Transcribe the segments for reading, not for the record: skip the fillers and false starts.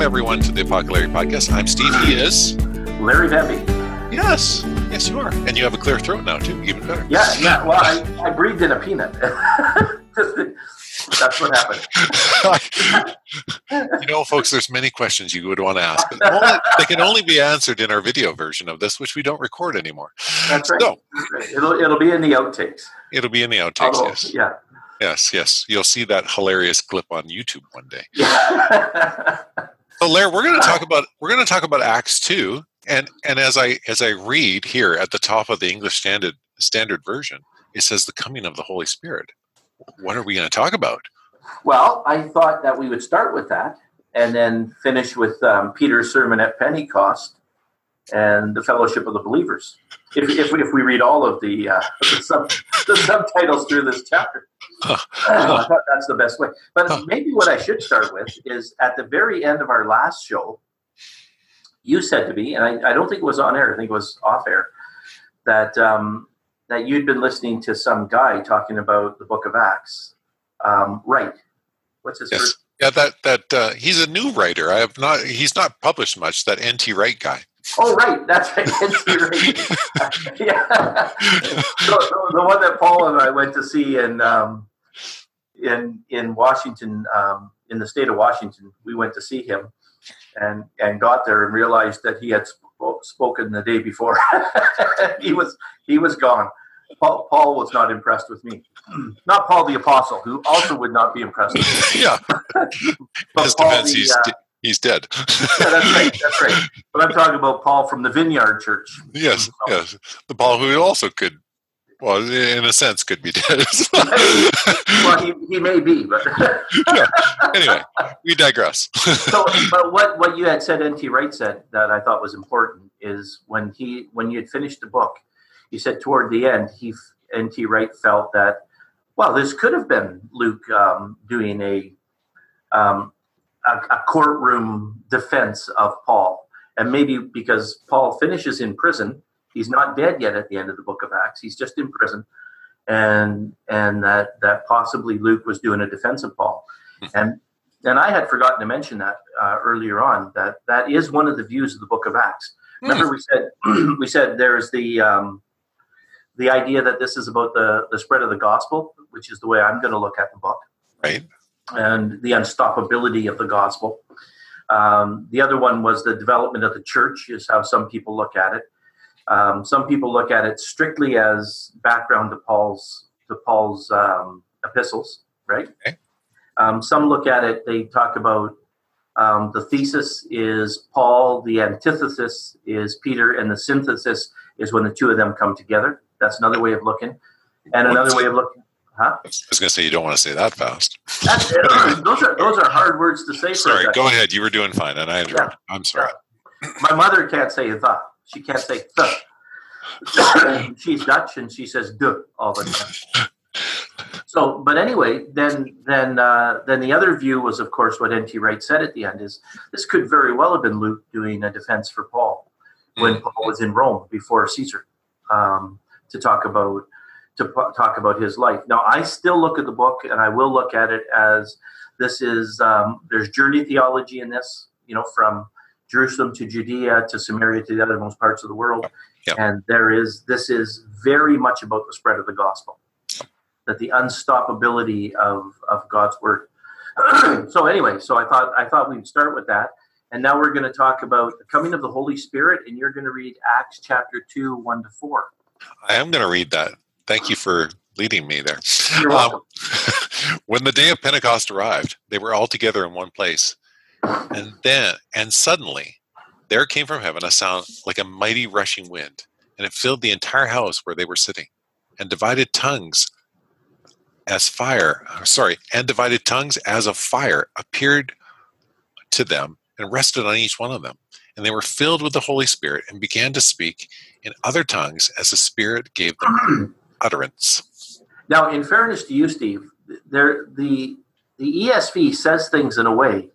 Welcome, everyone, to the Apocalypse Podcast. I'm Steve. He is Larry Bemby. Yes, you are. And you have a clear throat now, too. Even better. Yeah. Well, I breathed in a peanut. That's what happened. Folks, there's many questions you would want to ask. They can only be answered in our video version of this, which we don't record anymore. That's right. So, it'll be in the outtakes. It'll be in the outtakes, yes. Yeah. Yes. You'll see that hilarious clip on YouTube one day. So, Larry, we're going to talk about Acts 2, and as I read here at the top of the English Standard Version, it says the coming of the Holy Spirit. What are we going to talk about? Well, I thought that we would start with that and then finish with Peter's sermon at Pentecost and the fellowship of the believers. If we read all of the subtitles through this chapter. I thought that's the best way. But maybe what I should start with is at the very end of our last show, you said to me, and I don't think it was on air, I think it was off air, that you'd been listening to some guy talking about the book of Acts. Wright. What's his first? Yeah, that he's a new writer. He's not published much, that N.T. Wright guy. Oh, right. That's right. N.T. Wright. Yeah. So the one that Paul and I went to see in Washington, in the state of Washington, we went to see him and got there and realized that he had spoken the day before. He was gone. Paul was not impressed with me. Not Paul the Apostle, who also would not be impressed with me. Yeah. But his Paul defense, he's dead. Yeah, that's right. But I'm talking about Paul from the Vineyard Church. Yes. The Paul who also could, well, in a sense, could be dead. Well, he may be, but... Yeah. Anyway, we digress. But what you had said, N.T. Wright said, that I thought was important is when you had finished the book, he said toward the end, N.T. Wright felt that, well, this could have been Luke doing a courtroom defense of Paul. And maybe because Paul finishes in prison, he's not dead yet at the end of the book of Acts. He's just in prison. And that possibly Luke was doing a defense of Paul. And I had forgotten to mention that earlier on, that is one of the views of the book of Acts. Remember we said there's the idea that this is about the spread of the gospel, which is the way I'm going to look at the book. Right. And the unstoppability of the gospel. The other one was the development of the church, is how some people look at it. Some people look at it strictly as background to Paul's epistles, right? Okay. Some look at it, they talk about the thesis is Paul, the antithesis is Peter, and the synthesis is when the two of them come together. That's another way of looking. And another way of looking... Huh? I was going to say, you don't want to say that fast. Those are hard words to say. Sorry, go ahead. You were doing fine, and I'm sorry. My mother can't say the. She can't say the. She's Dutch, and she says "de" all the time. So, but anyway, then the other view was, of course, what N.T. Wright said at the end is this could very well have been Luke doing a defense for Paul when Paul was in Rome before Caesar to talk about his life. Now, I still look at the book, and I will look at it as this is, there's journey theology in this, from Jerusalem to Judea to Samaria to the othermost parts of the world. Yep. And this is very much about the spread of the gospel, that the unstoppability of God's word. So anyway, I thought we'd start with that. And now we're going to talk about the coming of the Holy Spirit, and you're going to read Acts chapter 2, 1-4. I am going to read that. Thank you for leading me there. You're welcome. When the day of Pentecost arrived, they were all together in one place. And suddenly, there came from heaven a sound like a mighty rushing wind, and it filled the entire house where they were sitting. And divided tongues as of fire appeared to them and rested on each one of them. And they were filled with the Holy Spirit and began to speak in other tongues as the Spirit gave them utterance. Now, in fairness to you, Steve, the ESV says things in a way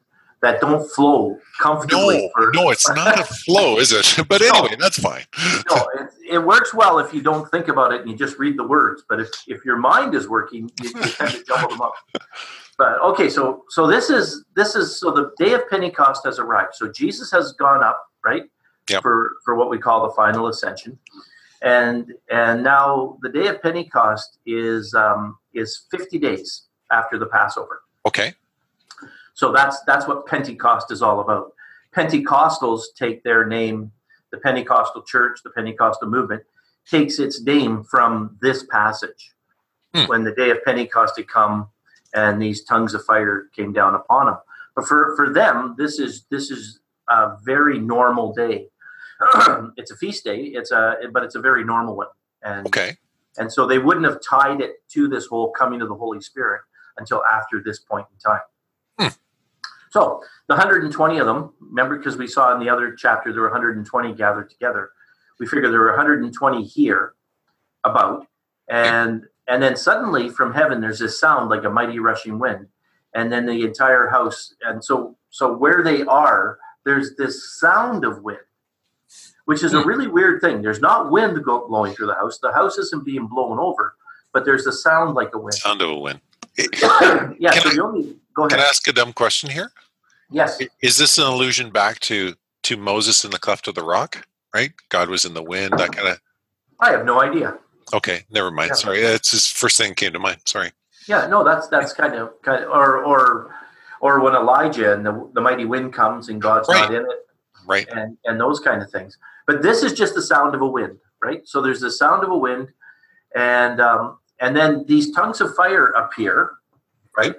that don't flow comfortably. No, it's not a flow, is it? But anyway, that's fine. No, it works well if you don't think about it and you just read the words. But if your mind is working, you tend to jumble them up. But okay, so this is so the day of Pentecost has arrived. So Jesus has gone up, right? Yep. For what we call the final ascension, and now the day of Pentecost is 50 days after the Passover. Okay. So that's what Pentecost is all about. Pentecostals take their name. The Pentecostal Church, the Pentecostal movement, takes its name from this passage. When the day of Pentecost had come, and these tongues of fire came down upon them. But for them, this is a very normal day. It's a feast day. But it's a very normal one. And okay. And so they wouldn't have tied it to this whole coming of the Holy Spirit until after this point in time. So the 120 of them, remember, because we saw in the other chapter there were 120 gathered together. We figured there were 120 here about, and then suddenly from heaven there's this sound like a mighty rushing wind, and then the entire house. And so where they are, there's this sound of wind, which is a really weird thing. There's not wind blowing through the house. The house isn't being blown over, but there's a sound like a wind. Sound of a wind. Yeah. Go ahead. Can I ask a dumb question here? Yes. Is this an allusion back to Moses in the cleft of the rock? Right? God was in the wind. That kind of. I have no idea. Okay, never mind. Yeah. Sorry, it's just first thing that came to mind. Sorry. Yeah, no, that's kind of or when Elijah and the mighty wind comes and God's not in it, right? And those kind of things. But this is just the sound of a wind, right? So there's the sound of a wind, and then these tongues of fire appear, right?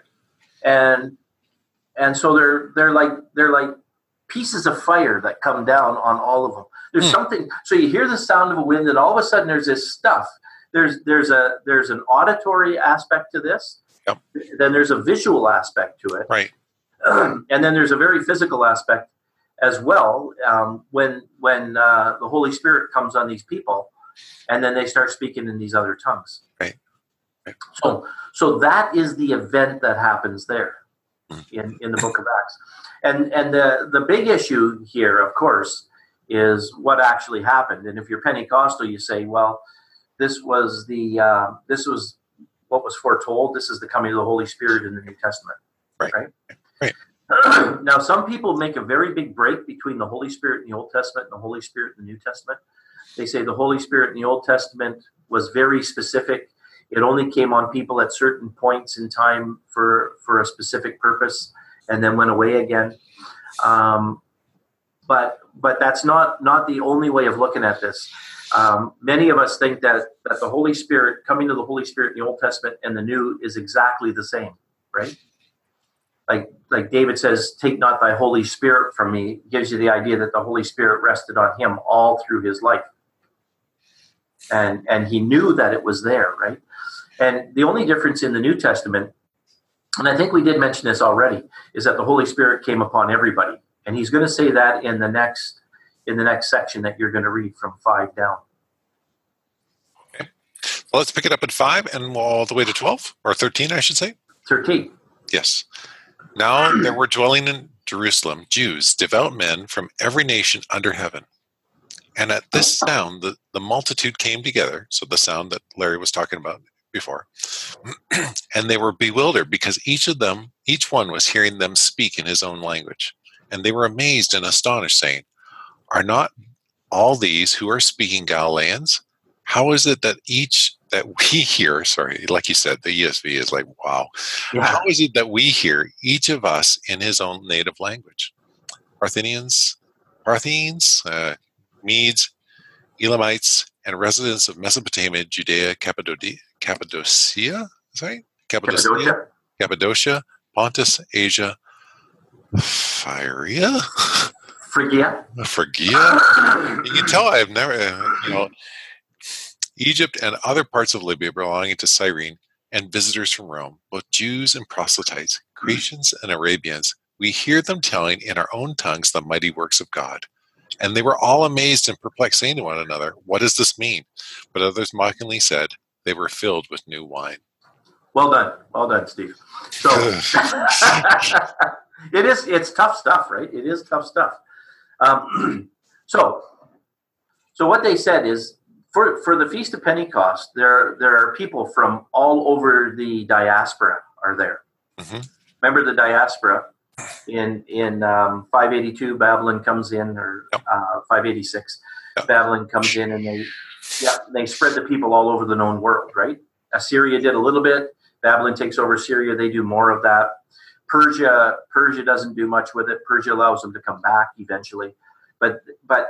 And so they're like pieces of fire that come down on all of them. There's something. So you hear the sound of a wind, and all of a sudden there's this stuff. There's an auditory aspect to this. Yep. Then there's a visual aspect to it. Right. And then there's a very physical aspect as well. When the Holy Spirit comes on these people, and then they start speaking in these other tongues. Right. So that is the event that happens there in the book of Acts. And the big issue here, of course, is what actually happened. And if you're Pentecostal, you say, well, this was what was foretold. This is the coming of the Holy Spirit in the New Testament. Right. Now, some people make a very big break between the Holy Spirit in the Old Testament and the Holy Spirit in the New Testament. They say the Holy Spirit in the Old Testament was very specific. It only came on people at certain points in time for a specific purpose, and then went away again. But that's not the only way of looking at this. Many of us think that the Holy Spirit, coming to the Holy Spirit in the Old Testament and the New, is exactly the same, right? Like David says, "Take not thy Holy Spirit from me," gives you the idea that the Holy Spirit rested on him all through his life. And he knew that it was there, right? And the only difference in the New Testament, and I think we did mention this already, is that the Holy Spirit came upon everybody. And he's going to say that in the next section that you're going to read from 5 down. Okay. Well, let's pick it up at 5 and all the way to 12, or 13, I should say. 13. Yes. Now there were dwelling in Jerusalem Jews, devout men from every nation under heaven. And at this sound, the multitude came together. So the sound that Larry was talking about before. And they were bewildered because each one was hearing them speak in his own language. And they were amazed and astonished, saying, "Are not all these who are speaking Galileans? How is it that we hear," sorry, like you said, the ESV is like, wow. Yeah. "How is it that we hear, each of us in his own native language? Parthians, Medes, Elamites, and residents of Mesopotamia, Judea, Cappadocia, Pontus, Asia, Phrygia. You can tell I've never, Egypt and other parts of Libya belonging to Cyrene, and visitors from Rome, both Jews and proselytes, Grecians and Arabians. We hear them telling in our own tongues the mighty works of God." And they were all amazed and perplexed, saying to one another, "What does this mean?" But others mockingly said, "They were filled with new wine." Well done, Steve. So, It is. It's tough stuff, right? It is tough stuff. So what they said is for the Feast of Pentecost, there are people from all over the diaspora are there. Mm-hmm. Remember the diaspora in 582 Babylon comes in, or 586 Babylon comes in, and they spread the people all over the known world, right? Assyria did a little bit. Babylon takes over Syria. They do more of that. Persia doesn't do much with it. Persia allows them to come back eventually, but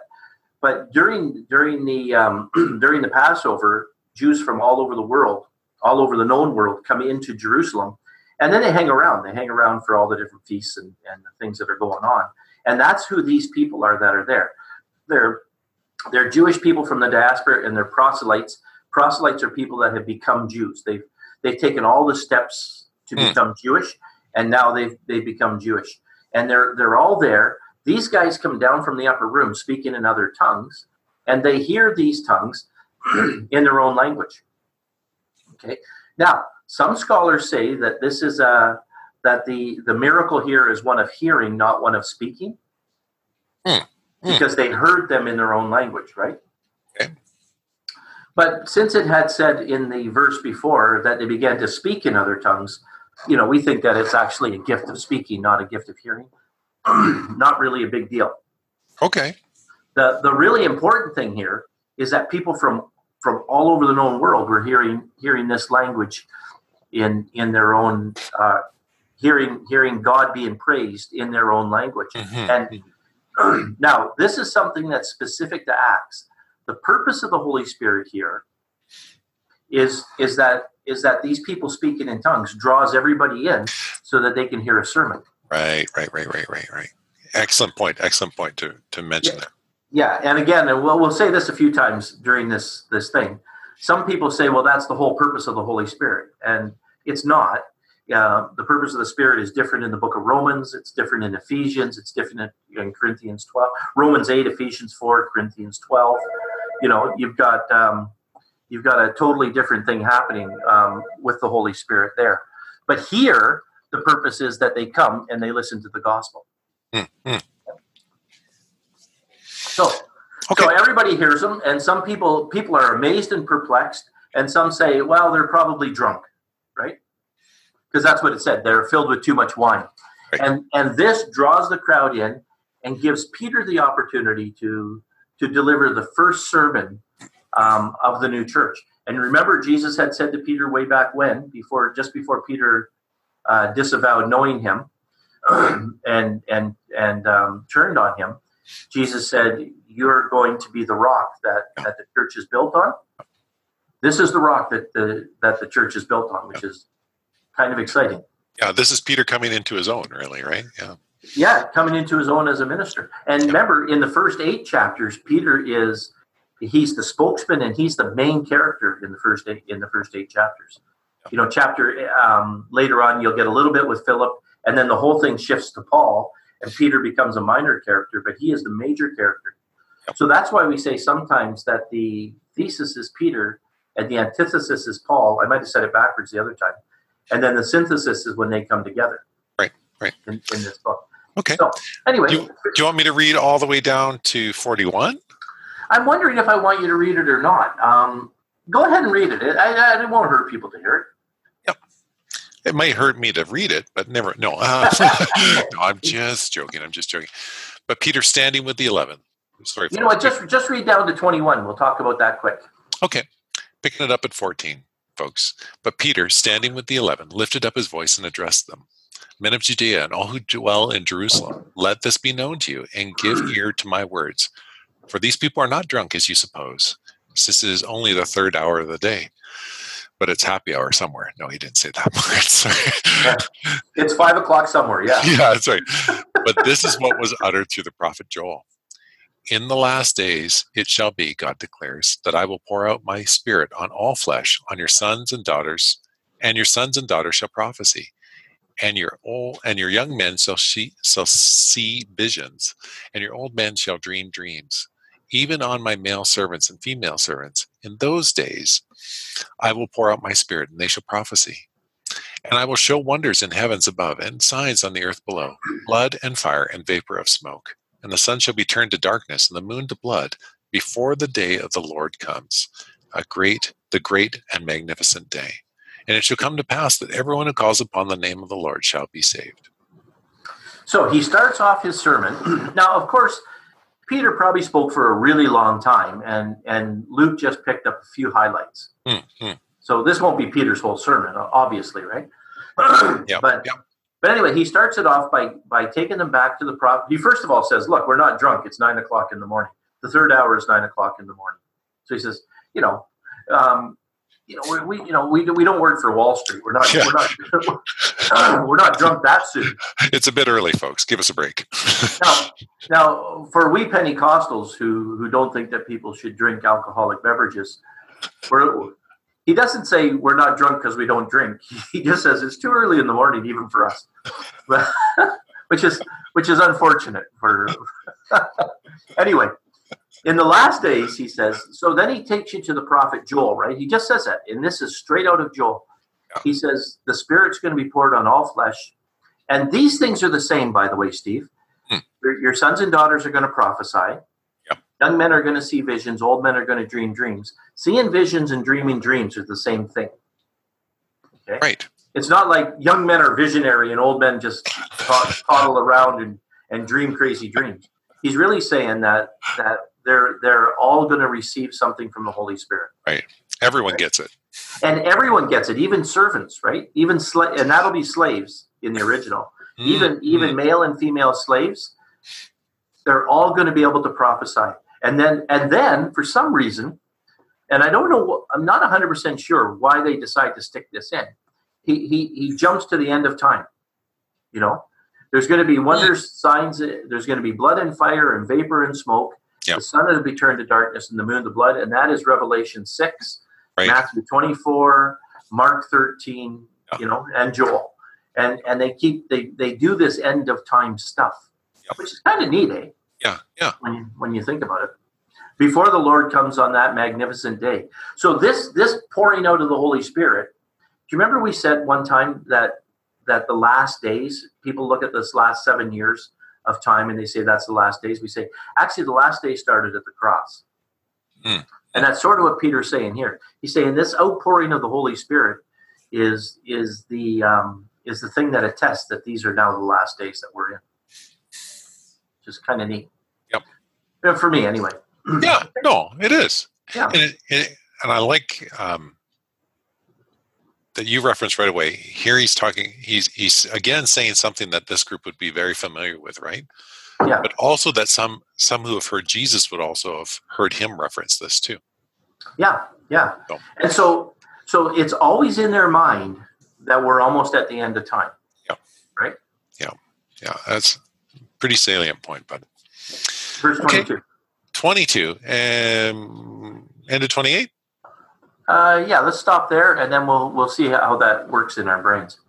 during the during the Passover, Jews from all over the world, all over the known world, come into Jerusalem, and then they hang around. They hang around for all the different feasts and the things that are going on, and that's who these people are that are there. They're Jewish people from the diaspora, and they're proselytes. Proselytes are people that have become Jews. They've taken all the steps to become Jewish, and now they've become Jewish, and they're all there. These guys come down from the upper room speaking in other tongues, and they hear these tongues in their own language. Okay. Now, some scholars say that this is that the miracle here is one of hearing, not one of speaking, because they heard them in their own language, right? Okay. But since it had said in the verse before that they began to speak in other tongues, we think that it's actually a gift of speaking, not a gift of hearing. Not really a big deal. Okay. The really important thing here is that people from all over the known world were hearing this language in their own hearing God being praised in their own language. And now this is something that's specific to Acts. The purpose of the Holy Spirit here is that these people speaking in tongues draws everybody in so that they can hear a sermon. Right. Excellent point to mention that. Yeah, and again, we'll say this a few times during this thing. Some people say, well, that's the whole purpose of the Holy Spirit, and it's not. The purpose of the Spirit is different in the book of Romans. It's different in Ephesians. It's different in Corinthians 12. Romans 8, Ephesians 4, Corinthians 12. You've got a totally different thing happening with the Holy Spirit there. But here, the purpose is that they come and they listen to the gospel. So everybody hears them, and some people are amazed and perplexed, and some say, well, they're probably drunk, right? Because that's what it said. They're filled with too much wine. Right. And this draws the crowd in and gives Peter the opportunity to deliver the first sermon of the new church. And remember, Jesus had said to Peter way back when, just before Peter disavowed knowing him and turned on him, Jesus said, "You're going to be the rock that the church is built on." This is the rock that the church is built on, which is kind of exciting. Yeah, this is Peter coming into his own, really, right? Yeah, coming into his own as a minister. And remember, in the first 8 chapters, Peter he's the spokesman and he's the main character in the first 8 chapters. Later on, you'll get a little bit with Philip, and then the whole thing shifts to Paul, and Peter becomes a minor character, but he is the major character. So that's why we say sometimes that the thesis is Peter and the antithesis is Paul. I might have said it backwards the other time. And then the synthesis is when they come together. Right. In this book. Okay. So anyway. Do you want me to read all the way down to 41? I'm wondering if I want you to read it or not. Go ahead and read it. It won't hurt people to hear it. It might hurt me to read it, but never. No, no, I'm just joking. But Peter standing with the 11. Sorry. You know what? Just read down to 21. We'll talk about that quick. Okay. Picking it up at 14, folks. But Peter, standing with the 11, lifted up his voice and addressed them. Men of Judea and all who dwell in Jerusalem, let this be known to you and give ear to my words. For these people are not drunk as you suppose, since it is only the 3rd hour of the day. But it's happy hour somewhere. No, he didn't say that part. Sorry. It's 5 o'clock somewhere, yeah. Yeah, that's right. But this is what was uttered through the prophet Joel. In the last days it shall be, God declares, that I will pour out my spirit on all flesh, on your sons and daughters, and your sons and daughters shall prophesy, and your young men shall see visions, and your old men shall dream dreams. Even on my male servants and female servants, in those days I will pour out my spirit, and they shall prophesy. And I will show wonders in heavens above and signs on the earth below, blood and fire and vapor of smoke. And the sun shall be turned to darkness and the moon to blood before the day of the Lord comes, the great and magnificent day. And it shall come to pass that everyone who calls upon the name of the Lord shall be saved. So he starts off his sermon. Now, of course, Peter probably spoke for a really long time, and Luke just picked up a few highlights. Mm-hmm. So this won't be Peter's whole sermon, obviously, right? Yep, but yep. But anyway, he starts it off by taking them back to the prophet. He first of all says, "Look, we're not drunk. It's 9 o'clock in the morning. The third hour is 9 o'clock in the morning." So he says, we don't work for Wall Street. We're not drunk that soon. It's a bit early, folks. Give us a break. Now, for we Pentecostals who don't think that people should drink alcoholic beverages, he doesn't say we're not drunk because we don't drink. He just says it's too early in the morning, even for us, which is unfortunate. Anyway, in the last days, he says. So then he takes you to the prophet Joel, right? He just says that, and this is straight out of Joel. Yeah. He says the Spirit's going to be poured on all flesh, and these things are the same, by the way, Steve. Your sons and daughters are going to prophesy. Young men are going to see visions. Old men are going to dream dreams. Seeing visions and dreaming dreams are the same thing. Okay? Right. It's not like young men are visionary and old men just toddle around and dream crazy dreams. He's really saying that they're all going to receive something from the Holy Spirit. Right. Everyone gets it. And everyone gets it, even servants, right? Even and that'll be slaves in the original. Even male and female slaves, they're all going to be able to prophesy. And then for some reason, and I don't know, I'm not 100% sure why they decide to stick this in. He jumps to the end of time. There's going to be wonders, signs. There's going to be blood and fire and vapor and smoke. Yep. The sun will be turned to darkness and the moon to blood. And that is Revelation 6, right. Matthew 24, Mark 13, and Joel. And they do this end of time stuff, which is kind of neat, eh? Yeah. When you think about it, before the Lord comes on that magnificent day. So this pouring out of the Holy Spirit. Do you remember we said one time that the last days, people look at this last 7 years of time and they say that's the last days? We say actually the last day started at the cross, and that's sort of what Peter's saying here. He's saying this outpouring of the Holy Spirit is the thing that attests that these are now the last days that we're in. Just kind of neat. Yep. For me, anyway. Yeah. No, it is. Yeah. And I like that you referenced right away. Here he's talking. He's again saying something that this group would be very familiar with, right? Yeah. But also that some who have heard Jesus would also have heard him reference this too. Yeah. And so it's always in their mind that we're almost at the end of time. Yeah. Right? Yeah. That's a pretty salient point, but verse 22. Okay. 22. End of 28? Yeah, let's stop there and then we'll see how that works in our brains.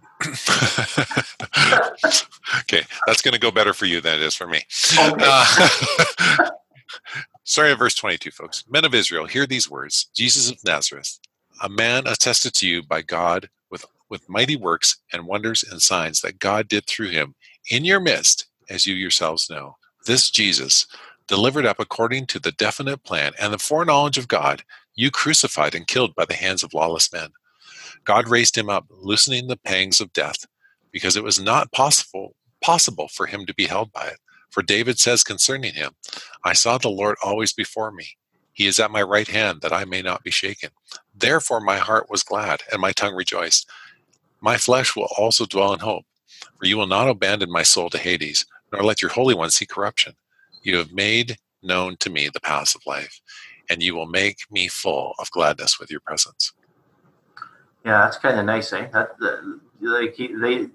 Okay, that's going to go better for you than it is for me. Okay. Starting at verse 22, folks. Men of Israel, hear these words. Jesus of Nazareth, a man attested to you by God with mighty works and wonders and signs that God did through him in your midst, as you yourselves know. This Jesus, delivered up according to the definite plan and the foreknowledge of God, you crucified and killed by the hands of lawless men. God raised him up, loosening the pangs of death, because it was not possible for him to be held by it. For David says concerning him, I saw the Lord always before me. He is at my right hand, that I may not be shaken. Therefore my heart was glad, and my tongue rejoiced. My flesh will also dwell in hope, for you will not abandon my soul to Hades, nor let your Holy One see corruption. You have made known to me the paths of life, and you will make me full of gladness with your presence. Yeah, that's kind of nice, eh? The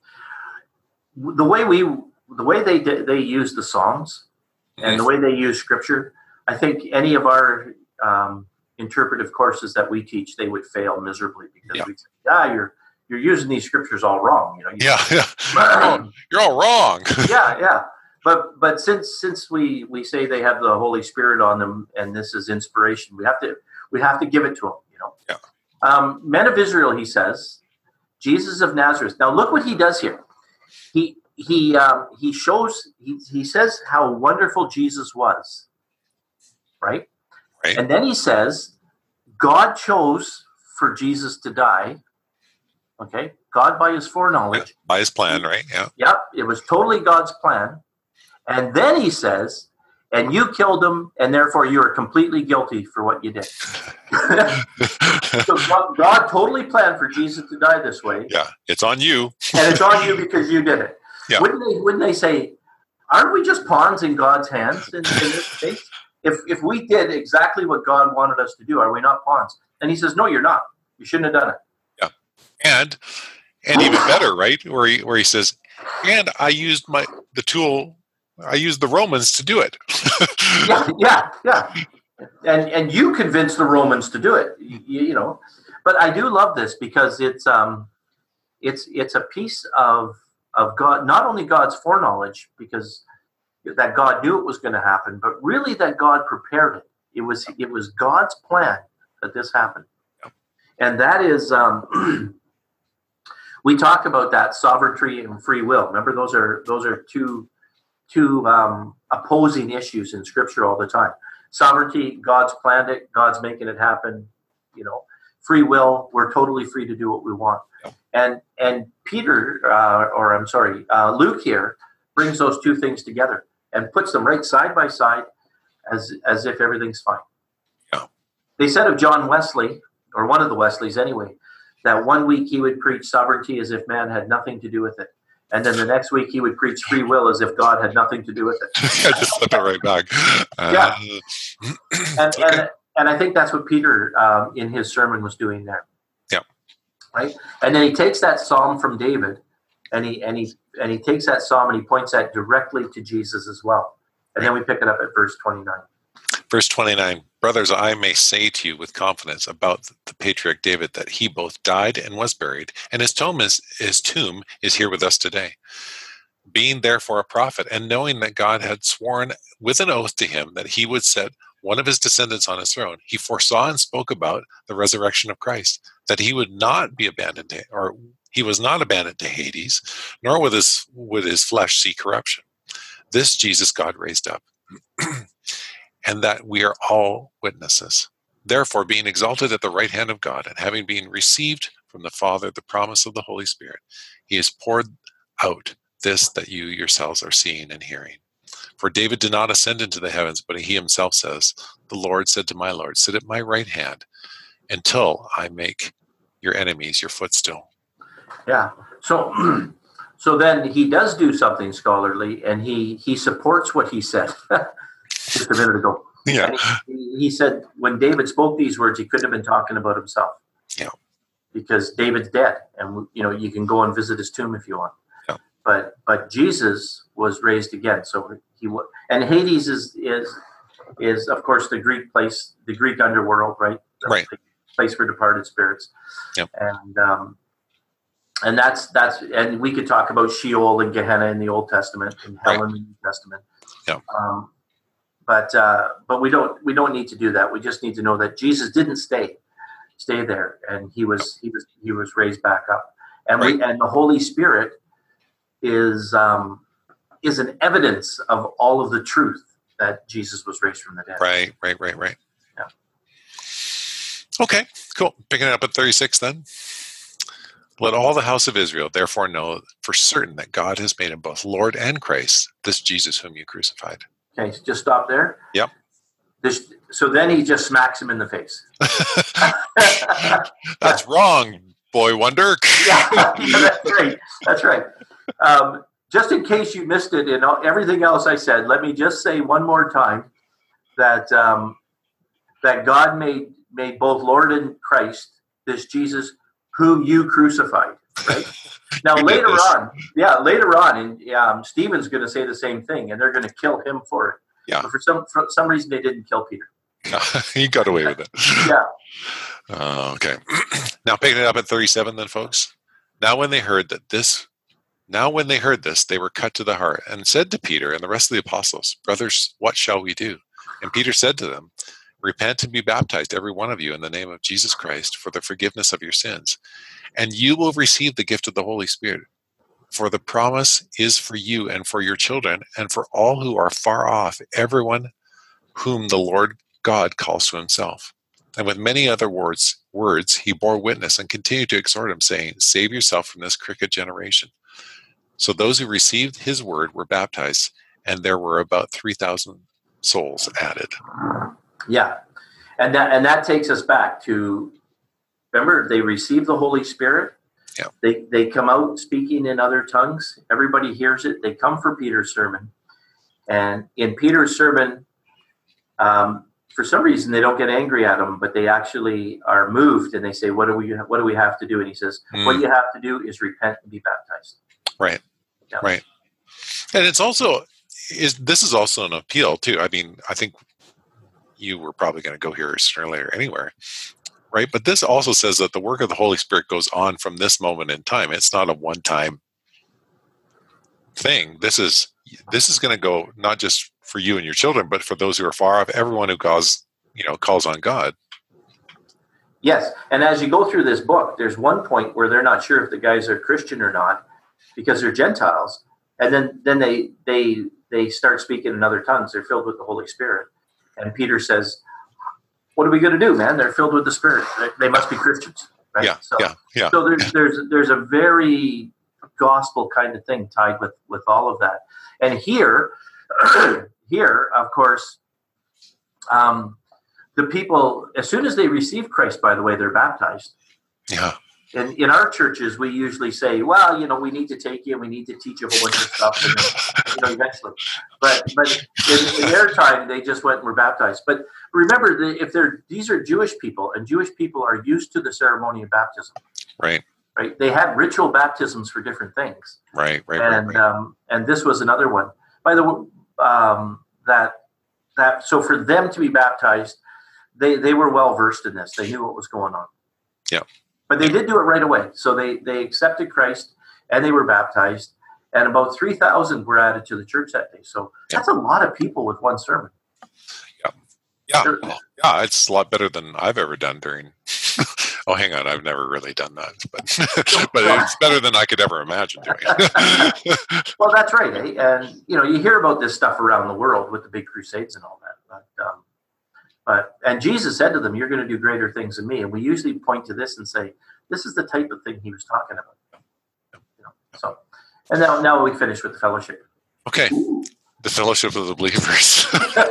way they use the Psalms and the way they use Scripture, I think any of our interpretive courses that we teach, they would fail miserably because we'd say, you're using these scriptures all wrong. You're all wrong. Yeah. But since we say they have the Holy Spirit on them and this is inspiration, we have to give it to them. Yeah. Men of Israel, he says, Jesus of Nazareth. Now look what he does here. He shows, he says how wonderful Jesus was, right? Right. And then he says, God chose for Jesus to die. Okay, God by his foreknowledge. By his plan, right? Yeah. Yep, it was totally God's plan. And then he says, and you killed him, and therefore you are completely guilty for what you did. So God totally planned for Jesus to die this way. Yeah, it's on you. And it's on you because you did it. Yeah. Wouldn't they say, aren't we just pawns in God's hands in this case? If we did exactly what God wanted us to do, are we not pawns? And he says, no, you're not. You shouldn't have done it. Yeah. And even better, right? Where he says, and I used the Romans to do it. yeah. And you convinced the Romans to do it, you know. But I do love this because it's a piece of God, not only God's foreknowledge, because that God knew it was going to happen, but really that God prepared it. It was God's plan that this happened, and that is we talk about that sovereignty and free will. Remember, those are two opposing issues in Scripture all the time. Sovereignty, God's planned it, God's making it happen. You know, free will, we're totally free to do what we want. And Luke here brings those two things together and puts them right side by side as if everything's fine. Yeah. They said of John Wesley, or one of the Wesleys anyway, that one week he would preach sovereignty as if man had nothing to do with it. And then the next week he would preach free will as if God had nothing to do with it. I just slipped it right back. Yeah. And I think that's what Peter in his sermon was doing there. Yeah. Right. And then he takes that psalm from David, and he takes that psalm and he points that directly to Jesus as well. And then we pick it up at verse 29. Verse 29, brothers, I may say to you with confidence about the patriarch David that he both died and was buried, and his tomb is here with us today. Being therefore a prophet, and knowing that God had sworn with an oath to him that he would set one of his descendants on his throne, he foresaw and spoke about the resurrection of Christ, that he would not be abandoned, or he was not abandoned to Hades, nor would his flesh see corruption. This Jesus God raised up. And that we are all witnesses. Therefore, being exalted at the right hand of God, and having been received from the Father the promise of the Holy Spirit, he has poured out this that you yourselves are seeing and hearing. For David did not ascend into the heavens, but he himself says, the Lord said to my Lord, sit at my right hand until I make your enemies your footstool. Yeah. So then he does do something scholarly, and he supports what he said. Just a minute ago. Yeah. And he said when David spoke these words, he couldn't have been talking about himself. Yeah. Because David's dead, and you can go and visit his tomb if you want. Yeah. But Jesus was raised again, so and Hades is of course the Greek place, the Greek underworld, right? Right. The place for departed spirits. Yep. And that's and we could talk about Sheol and Gehenna in the Old Testament and hell in the New Testament. Yeah. But we don't need to do that. We just need to know that Jesus didn't stay there, and he was raised back up, and and the Holy Spirit is an evidence of all of the truth that Jesus was raised from the dead. Right. Yeah. Okay, cool. Picking it up at 36 then. Let all the house of Israel therefore know for certain that God has made him both Lord and Christ, this Jesus whom you crucified. Okay, so just stop there. Yep. So then he just smacks him in the face. That's wrong, boy wonder. Yeah, that's right. Just in case you missed it in everything else I said, let me just say one more time that that God made both Lord and Christ, this Jesus whom you crucified. Right. Now later on, and Stephen's going to say the same thing, and they're going to kill him for it. Yeah. But for some reason, they didn't kill Peter. He got away with it. Yeah. Okay. Now picking it up at 37 then, folks. Now when they heard this, they were cut to the heart and said to Peter and the rest of the apostles, brothers, what shall we do? And Peter said to them, Repent and be baptized, every one of you, in the name of Jesus Christ for the forgiveness of your sins, and you will receive the gift of the Holy Spirit. For the promise is for you and for your children and for all who are far off, everyone whom the Lord God calls to himself. And with many other words, he bore witness and continued to exhort him, saying, Save yourself from this crooked generation. So those who received his word were baptized, and there were about 3,000 souls added. Yeah. And that takes us back to, remember, they received the Holy Spirit. Yeah. They come out speaking in other tongues. Everybody hears it. They come for Peter's sermon. And in Peter's sermon, for some reason, they don't get angry at him, but they actually are moved, and they say, what do we have to do? And he says, what you have to do is repent and be baptized. Right. Yeah. Right. And this is also an appeal too. I mean, I think you were probably going to go here sooner or later anywhere, right? But this also says that the work of the Holy Spirit goes on from this moment in time. It's not a one-time thing. This is going to go not just for you and your children, but for those who are far off, everyone who calls on God. Yes, and as you go through this book, there's one point where they're not sure if the guys are Christian or not because they're Gentiles, and then they start speaking in other tongues. They're filled with the Holy Spirit, and Peter says, "What are we going to do, man? They're filled with the Spirit. They must be Christians, right?" Yeah. So there's a very gospel kind of thing tied with all of that, and here, of course, the people, as soon as they receive Christ, by the way, they're baptized. Yeah. And in our churches, we usually say, well, we need to take you and we need to teach you a whole bunch of stuff, and then, eventually. But in their time, they just went and were baptized. But remember, these are Jewish people, and Jewish people are used to the ceremony of baptism. Right. Right. They had ritual baptisms for different things. Right. And this was another one. By the way, so for them to be baptized, they were well versed in this. They knew what was going on. Yeah. But they did do it right away. So they accepted Christ and they were baptized, and about 3,000 were added to the church that day. So that's a lot of people with one sermon. Yeah, it's a lot better than I've ever done during. Oh, hang on, I've never really done that, but it's better than I could ever imagine doing. Well, that's right, eh? And you hear about this stuff around the world with the big crusades and all that, and Jesus said to them, "You're going to do greater things than me." And we usually point to this and say, "This is the type of thing he was talking about." So, and now we finish with the fellowship. Okay, the fellowship of the believers.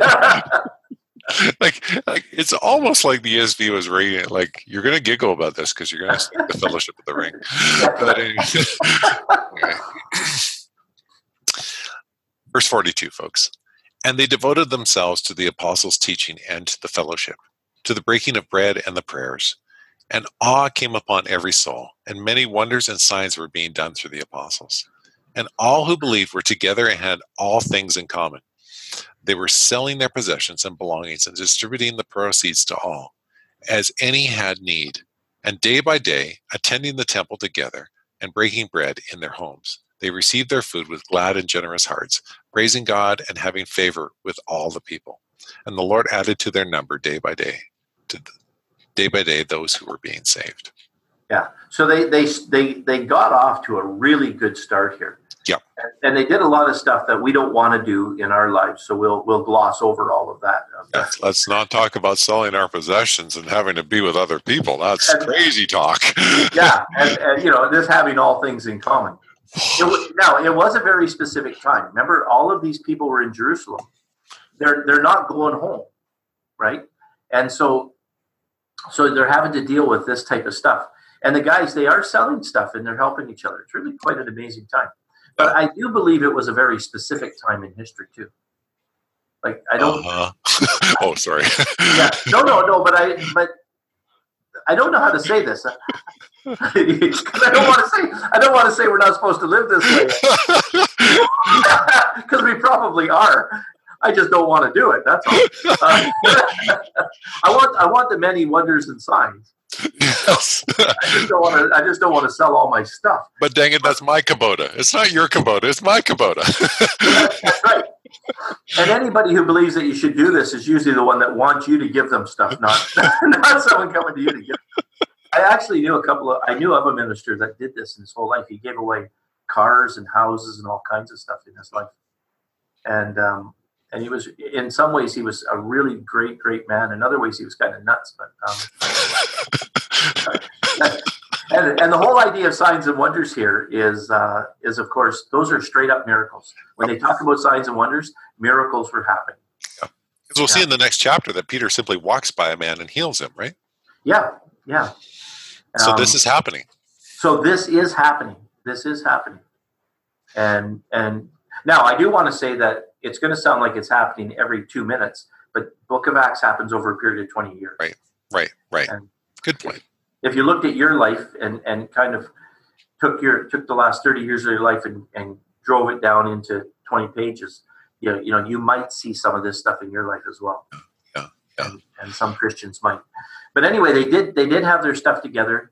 like it's almost like the ESV was reading it. Like, you're going to giggle about this because you're going to see the fellowship of the ring. But anyway. Verse 42, folks. And they devoted themselves to the apostles' teaching and to the fellowship, to the breaking of bread and the prayers. And awe came upon every soul, and many wonders and signs were being done through the apostles. And all who believed were together and had all things in common. They were selling their possessions and belongings and distributing the proceeds to all, as any had need. And day by day, attending the temple together and breaking bread in their homes, they received their food with glad and generous hearts, praising God and having favor with all the people. And the Lord added to their number day by day those who were being saved. Yeah. So they got off to a really good start here. Yeah. And they did a lot of stuff that we don't want to do in our lives. So we'll gloss over all of that. Let's not talk about selling our possessions and having to be with other people. That's crazy talk. Yeah. And this having all things in common. It was a very specific time. Remember, all of these people were in Jerusalem. They're not going home, right? And so they're having to deal with this type of stuff. And the guys, they are selling stuff and they're helping each other. It's really quite an amazing time. But I do believe it was a very specific time in history too. Like, I don't. Oh, sorry. Yeah. No. But I don't know how to say this. I don't want to say we're not supposed to live this way, because we probably are. I just don't want to do it. That's all. I want the many wonders and signs. Yes. I just don't want to sell all my stuff. But dang it, that's my Kubota. It's not your Kubota. It's my Kubota. That's right. And anybody who believes that you should do this is usually the one that wants you to give them stuff, not not someone coming to you to give. I actually knew I knew of a minister that did this in his whole life. He gave away cars and houses and all kinds of stuff in his life. And he was, in some ways, he was a really great man. In other ways, he was kind of nuts. But and the whole idea of signs and wonders here is of course, those are straight up miracles. When they talk about signs and wonders, miracles were happening. Yeah. Because we'll see in the next chapter that Peter simply walks by a man and heals him, right? Yeah. So this is happening. So this is happening. And now I do want to say that it's going to sound like it's happening every 2 minutes, but Book of Acts happens over a period of 20 years. Right. And good point. If you looked at your life and kind of took the last 30 years of your life and drove it down into 20 pages, you might see some of this stuff in your life as well. Yeah. And some Christians might. But anyway, they did have their stuff together,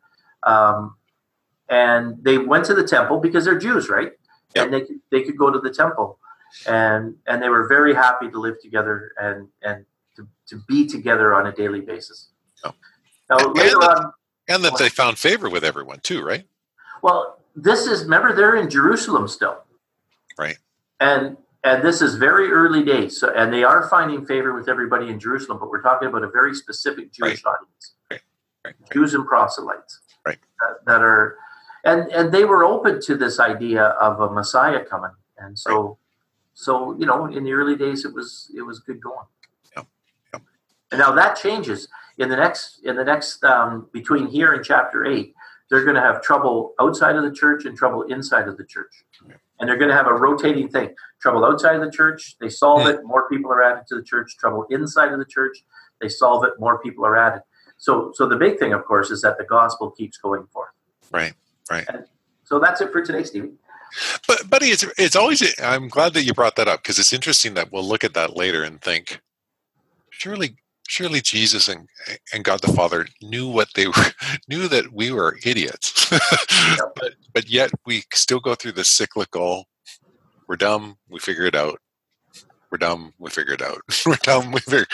and they went to the temple because they're Jews, right? Yep. And they could go to the temple, and they were very happy to live together and to be together on a daily basis. Yep. Now later on, and that they found favor with everyone too, right? Well, remember they're in Jerusalem still, right? And this is very early days. So, and they are finding favor with everybody in Jerusalem, but we're talking about a very specific Jewish audience, right. Jews and proselytes, right? That are, and they were open to this idea of a Messiah coming, and so in the early days it was good going. Yep. And now that changes in the next between here and chapter 8. They're going to have trouble outside of the church and trouble inside of the church. Yeah. And they're going to have a rotating thing. Trouble outside of the church, they solve it, more people are added to the church. Trouble inside of the church, they solve it, more people are added. So the big thing, of course, is that the gospel keeps going forth. Right. And so that's it for today, Stevie. But buddy, it's always, I'm glad that you brought that up, because it's interesting that we'll look at that later and think, surely Jesus and God the Father knew that we were idiots, but yet we still go through this cyclical. We're dumb, we figure it out. We're dumb, we figure it out. We're dumb, we figure.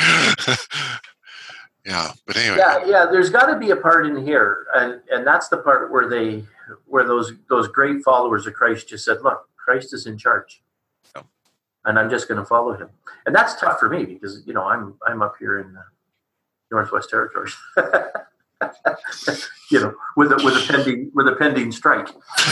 Yeah, but anyway. Yeah. There's got to be a part in here, and that's the part where those great followers of Christ just said, "Look, Christ is in charge." And I'm just going to follow him, and that's tough for me because I'm up here in the Northwest Territories, with a pending strike.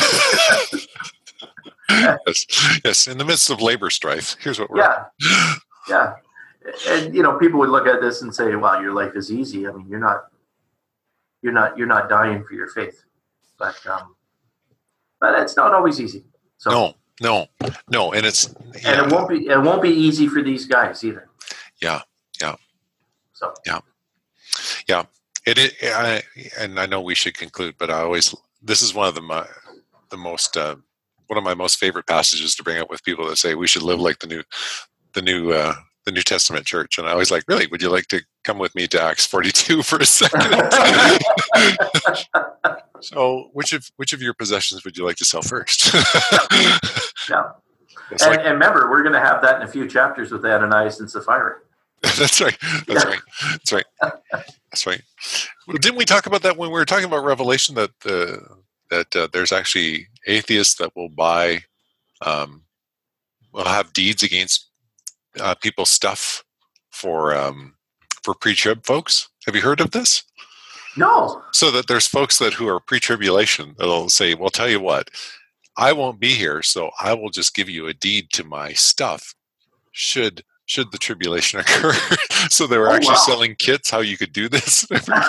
Yes, in the midst of labor strife. Here's what we're. Yeah, and people would look at this and say, "Wow, your life is easy." I mean, you're not dying for your faith, but it's not always easy. So. No, and it won't be easy for these guys either. Yeah. So yeah. And I know we should conclude, but this is one of one of my most favorite passages to bring up with people that say we should live like the New Testament church. And I always like, really, would you like to come with me to Acts 42 for a second? So, which of your possessions would you like to sell first? Yeah, and remember, we're going to have that in a few chapters with Ananias and Sapphira. That's right. Well, didn't we talk about that when we were talking about Revelation? That there's actually atheists that will have deeds against people's stuff for pre-trib folks. Have you heard of this? No. So that there's folks who are pre-tribulation that'll say, "Well, tell you what, I won't be here, so I will just give you a deed to my stuff should the tribulation occur." So they were actually selling kits how you could do this.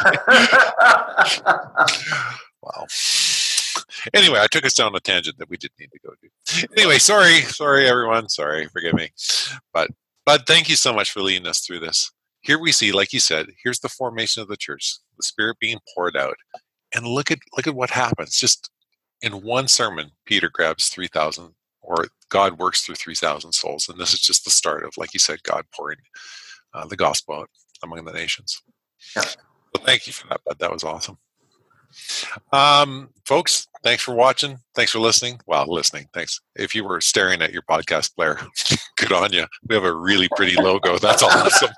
Wow. Anyway, I took us down a tangent that we didn't need to go to. Anyway, sorry everyone. Sorry, forgive me. But thank you so much for leading us through this. Here we see, like you said, here's the formation of the church, the Spirit being poured out. And look at what happens. Just in one sermon, Peter grabs 3,000, or God works through 3,000 souls. And this is just the start of, like you said, God pouring the gospel out among the nations. Yeah. So thank you for that, bud. That was awesome. Folks, thanks for watching. Thanks for listening. Well, listening. Thanks. If you were staring at your podcast player, good on you. We have a really pretty logo. That's awesome.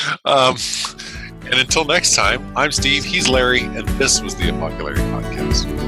And until next time, I'm Steve. He's Larry. And this was the Apocalypse Podcast.